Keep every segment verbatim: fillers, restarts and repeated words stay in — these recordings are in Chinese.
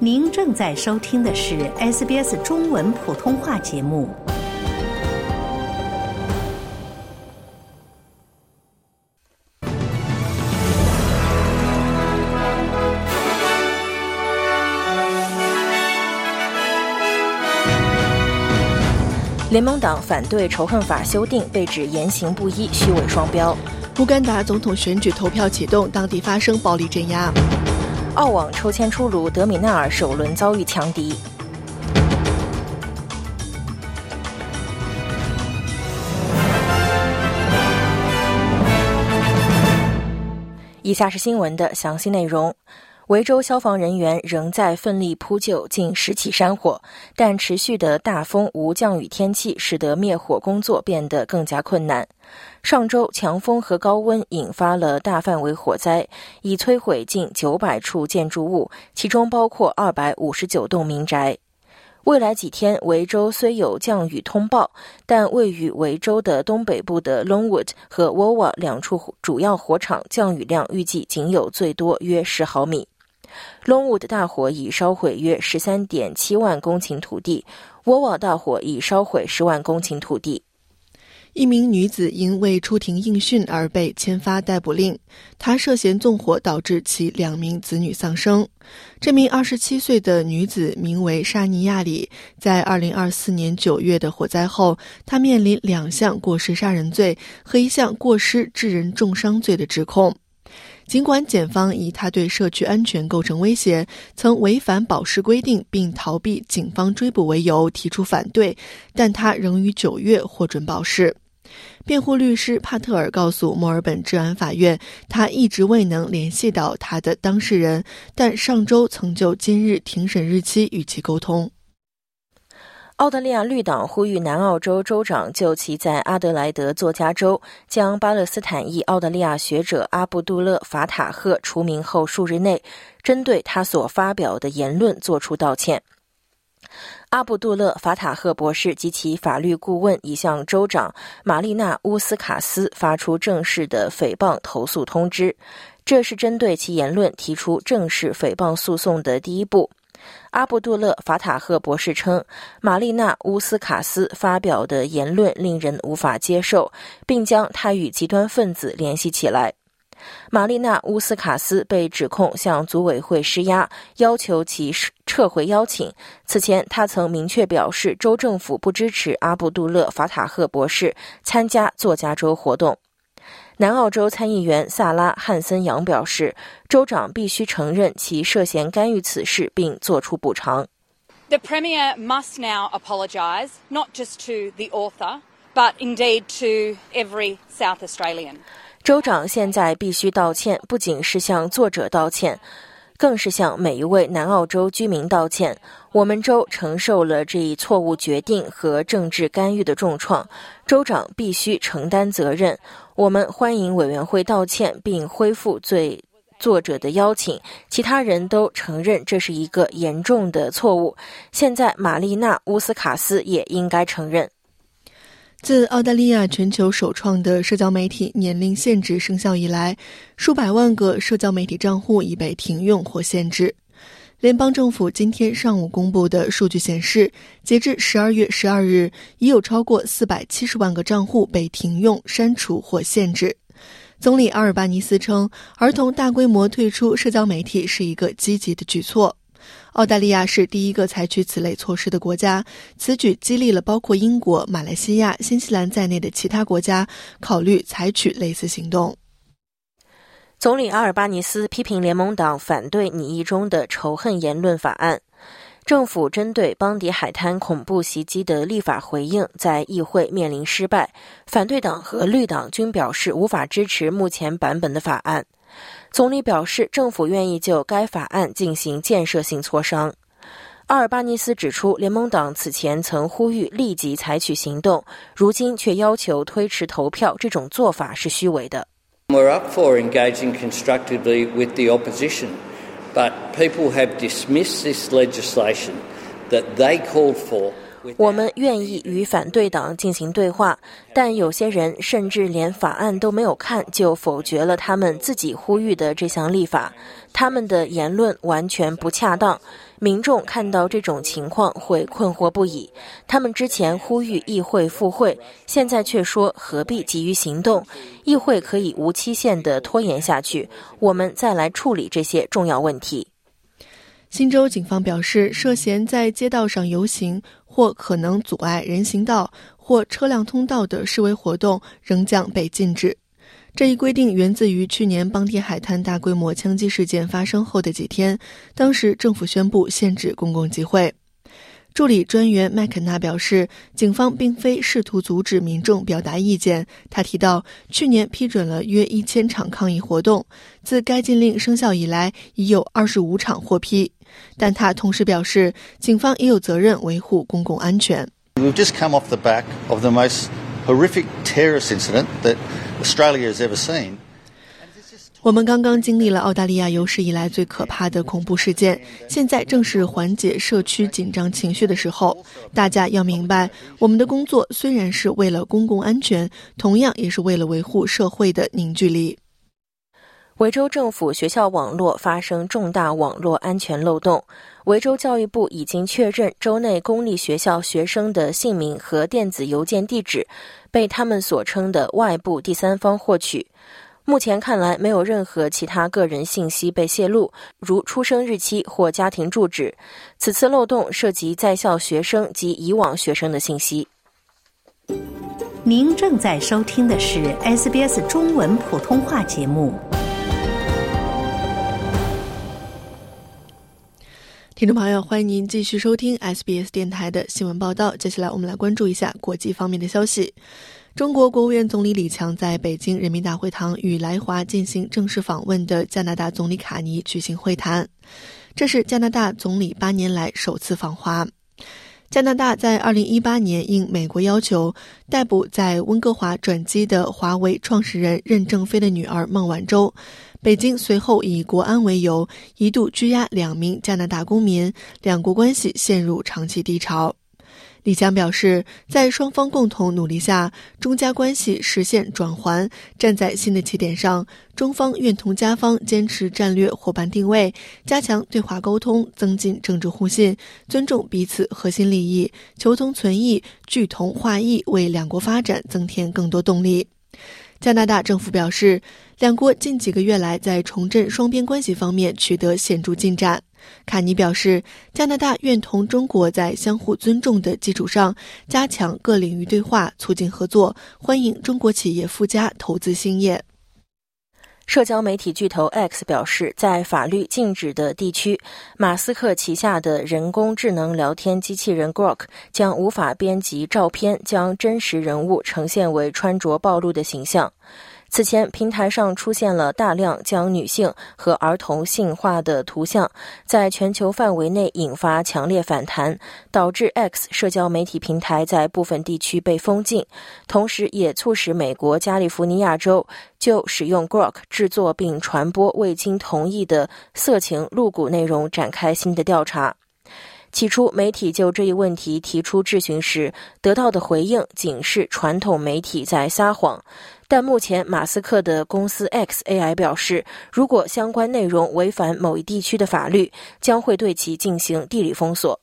您正在收听的是 S B S 中文普通话节目。 联盟党反对仇恨法修订，被指言行不一、虚伪双标。 乌干达总统选举投票启动，当地发生暴力镇压。 澳网抽签出炉，德米纳尔首轮遭遇强敌。以下是新闻的详细内容。维州消防人员仍在奋力扑救近十起山火，但持续的大风无降雨天气使得灭火工作变得更加困难。上周强风和高温引发了大范围火灾，已摧毁近九百处建筑物，其中包括二百五十九栋民宅。未来几天，维州虽有降雨通报，但位于维州的东北部的 Longwood 和 Wawa 两处主要火场降雨量预计仅有最多约十毫米。Longwood 大火已烧毁约 十三点七万公顷土地， Wawa 大火已烧毁十万公顷土地。 一名女子因未出庭应讯而被签发逮捕令，她涉嫌纵火导致其两名子女丧生。这名二十七岁的女子名为沙尼亚里，在二零二四年九月的火灾后，她面临两项过失杀人罪和一项过失致人重伤罪的指控。尽管检方以他对社区安全构成威胁，曾违反保释规定并逃避警方追捕为由提出反对，但他仍于九月获准保释。辩护律师帕特尔告诉墨尔本治安法院，他一直未能联系到他的当事人，但上周曾就今日庭审日期与其沟通。 澳大利亚绿党呼吁南澳洲州长就其在阿德莱德作家州将巴勒斯坦裔澳大利亚学者阿布杜勒·法塔赫除名后数日内，针对他所发表的言论作出道歉。阿布杜勒·法塔赫博士及其法律顾问已向州长玛丽娜·乌斯卡斯发出正式的诽谤投诉通知，这是针对其言论提出正式诽谤诉讼的第一步。阿布杜勒·法塔赫博士称，玛丽娜·乌斯卡斯发表的言论令人无法接受，并将他与极端分子联系起来。玛丽娜·乌斯卡斯被指控向组委会施压，要求其撤回邀请。此前，他曾明确表示州政府不支持阿布杜勒·法塔赫博士参加作家周活动。南澳洲参议员萨拉·汉森扬表示，州长必须承认其涉嫌干预此事并作出补偿。 The Premier must now apologise, not just to the author, but indeed to every South Australian. 州长现在必须道歉，不仅是向作者道歉，更是向每一位南澳洲居民道歉。我们州承受了这一错误决定和政治干预的重创，州长必须承担责任。我们欢迎委员会道歉并恢复对作者的邀请，其他人都承认这是一个严重的错误。现在玛丽娜·乌斯卡斯也应该承认。 自澳大利亚全球首创的社交媒体年龄限制生效以来，数百万个社交媒体账户已被停用或限制。联邦政府今天上午公布的数据显示，截至十二月十二日，已有超过四百七十万个账户被停用、删除或限制。总理阿尔巴尼斯称，儿童大规模退出社交媒体是一个积极的举措。澳大利亚是第一个采取此类措施的国家，此举激励了包括英国、马来西亚、新西兰在内的其他国家考虑采取类似行动。 总理阿尔巴尼斯批评联盟党反对拟议中的仇恨言论法案。政府针对邦迪海滩恐怖袭击的立法回应在议会面临失败，反对党和绿党均表示无法支持目前版本的法案。总理表示，政府愿意就该法案进行建设性磋商。阿尔巴尼斯指出，联盟党此前曾呼吁立即采取行动，如今却要求推迟投票，这种做法是虚伪的。 We're up for engaging constructively with the opposition, but people have dismissed this legislation that they called for. 我们愿意与反对党进行对话，但有些人甚至连法案都没有看就否决了他们自己呼吁的这项立法，他们的言论完全不恰当。民众看到这种情况会困惑不已，他们之前呼吁议会复会，现在却说何必急于行动，议会可以无期限地拖延下去，我们再来处理这些重要问题。 新州警方表示，涉嫌在街道上游行或可能阻碍人行道或车辆通道的示威活动仍将被禁止。这一规定源自于去年邦迪海滩大规模枪击事件发生后的几天，当时政府宣布限制公共集会。助理专员麦肯纳表示，警方并非试图阻止民众表达意见。他提到，去年批准了约一千场抗议活动，自该禁令生效以来，已有二十五场获批。但他同时表示，警方也有责任维护公共安全。 We've just come off the back of the most horrific terrorist incident that Australia has ever seen. 我们刚刚经历了澳大利亚有史以来最可怕的恐怖事件，现在正是缓解社区紧张情绪的时候。大家要明白，我们的工作虽然是为了公共安全，同样也是为了维护社会的凝聚力。 维州政府学校网络发生重大网络安全漏洞，维州教育部已经确认州内公立学校学生的姓名和电子邮件地址被他们所称的外部第三方获取。目前看来，没有任何其他个人信息被泄露，如出生日期或家庭住址。此次漏洞涉及在校学生及以往学生的信息。 您正在收听的是 S B S 中文普通话节目。 听众朋友，欢迎您继续收听 S B S 电台的新闻报道。接下来我们来关注一下国际方面的消息。中国国务院总理李强在北京人民大会堂与来华进行正式访问的加拿大总理卡尼举行会谈，这是加拿大总理八年来首次访华。加拿大在二零一八年应美国要求逮捕在温哥华转机的华为创始人任正非的女儿孟晚舟，北京随后以国安为由一度拘押两名加拿大公民，两国关系陷入长期低潮。李强表示，在双方共同努力下，中加关系实现转圜，站在新的起点上。中方愿同加方坚持战略伙伴定位，加强对话沟通，增进政治互信，尊重彼此核心利益，求同存异，聚同化异，为两国发展增添更多动力。加拿大政府表示，两国近几个月来在重振双边关系方面取得显著进展。卡尼表示，加拿大愿同中国在相互尊重的基础上加强各领域对话，促进合作，欢迎中国企业赴加投资兴业。 社交媒体巨头 X 表示，在法律禁止的地区，马斯克旗下的人工智能聊天机器人 Grok 将无法编辑照片，将真实人物呈现为穿着暴露的形象。此前，平台上出现了大量将女性和儿童性化的图像，在全球范围内引发强烈反弹，导致 X 社交媒体平台在部分地区被封禁，同时也促使美国加利福尼亚州就使用 Grok 制作并传播未经同意的色情露骨内容展开新的调查。起初，媒体就这一问题提出质询时，得到的回应仅是传统媒体在撒谎。但目前，马斯克的公司 X A I 表示，如果相关内容违反某一地区的法律，将会对其进行地理封锁。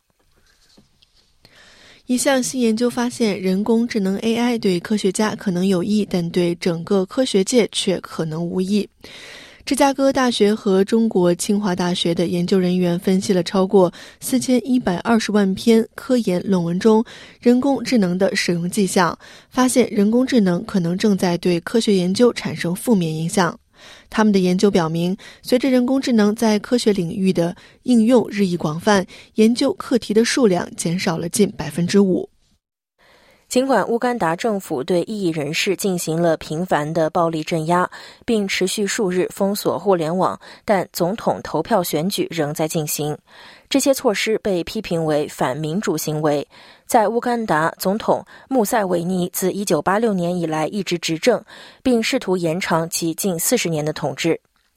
一项新研究发现，人工智能 A I 对科学家可能有益，但对整个科学界却可能无益。芝加哥大学和中国清华大学的研究人员分析了超过四千一百二十万篇科研论文中人工智能的使用迹象，发现人工智能可能正在对科学研究产生负面影响。他们的研究表明，随着人工智能在科学领域的应用日益广泛，研究课题的数量减少了近 百分之五。 尽管乌干达政府对异议人士进行了频繁的暴力镇压，并持续数日封锁互联网，但总统投票选举仍在进行。这些措施被批评为反民主行为。在乌干达，总统穆塞韦尼自一九八六年以来一直执政，并试图延长其近四十年的统治。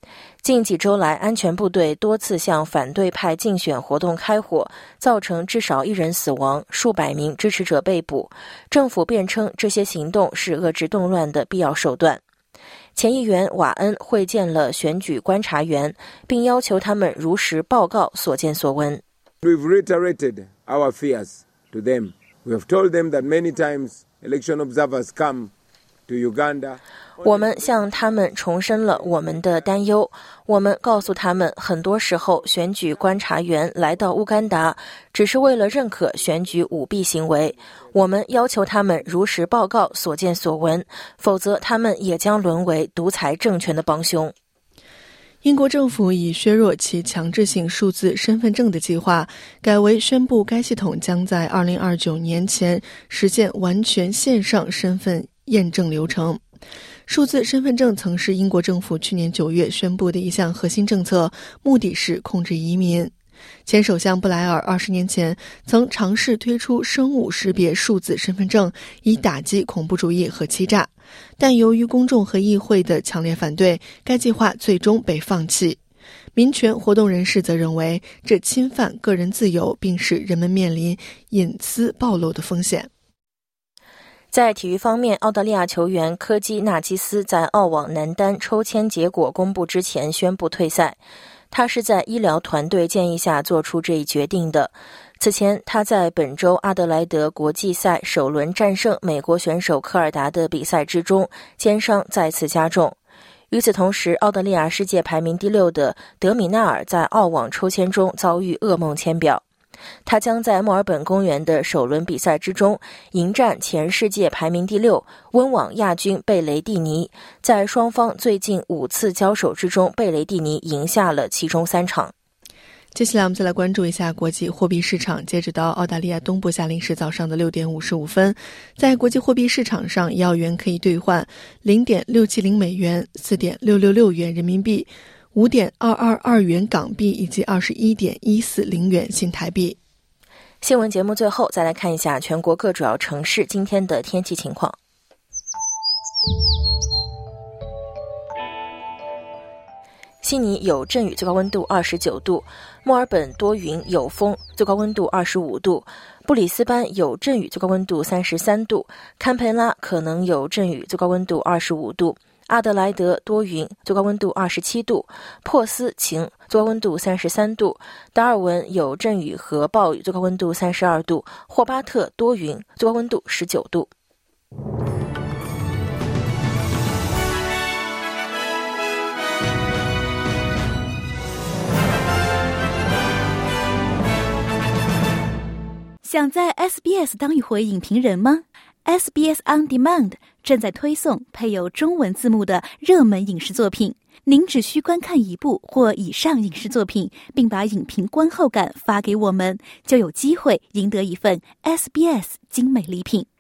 近几周来，安全部队多次向反对派竞选活动开火，造成至少一人死亡，数百名支持者被捕。政府辩称这些行动是遏制动乱的必要手段。前议员瓦恩会见了选举观察员，并要求他们如实报告所见所闻。 We've reiterated our fears to them. We have told them that many times election observers come to Uganda. 我们向他们重申了我们的担忧。我们告诉他们，很多时候选举观察员来到乌干达，只是为了认可选举舞弊行为。我们要求他们如实报告所见所闻，否则他们也将沦为独裁政权的帮凶。 英国政府以削弱其强制性数字身份证的计划，改为宣布该系统将在二零二九年前实现完全线上身份验证流程。数字身份证曾是英国政府去年九月宣布的一项核心政策，目的是控制移民。前首相布莱尔二十年前曾尝试推出生物识别数字身份证，以打击恐怖主义和欺诈，但由于公众和议会的强烈反对，该计划最终被放弃。民权活动人士则认为，这侵犯个人自由，并使人们面临隐私暴露的风险。 在体育方面，澳大利亚球员科基纳基斯在澳网男单抽签结果公布之前宣布退赛。他是在医疗团队建议下做出这一决定的。此前，他在本周阿德莱德国际赛首轮战胜美国选手科尔达的比赛之中，肩伤再次加重。与此同时，澳大利亚世界排名第六的德米纳尔在澳网抽签中遭遇噩梦签表。他将在墨尔本公园的首轮比赛之中迎战前世界排名第六温网亚军贝雷蒂尼。在双方最近五次交手之中，贝雷蒂尼赢下了其中三场。 接下来我们再来关注一下国际货币市场。截止到澳大利亚东部夏令时早上的六点五十五分，在国际货币市场上，一澳元可以兑换 零点六七零美元、四点六六六元人民币、五点二二二元港币以及二十一点一四零元新台币。 新闻节目最后再来看一下全国各主要城市今天的天气情况。悉尼有阵雨，最高温度二十九度；墨尔本多云有风，最高温度二十五度；布里斯班有阵雨，最高温度三十三度；堪培拉可能有阵雨，最高温度二十五度；阿德莱德多云，最高温度二十七度；珀斯晴，最高温度三十三度；达尔文有阵雨和暴雨，最高温度三十二度；霍巴特多云，最高温度十九度。 想在 S B S 当一回影评人吗？ S B S On Demand 正在推送配有中文字幕的热门影视作品，您只需观看一部或以上影视作品，并把影评观后感发给我们，就有机会赢得一份 S B S 精美礼品。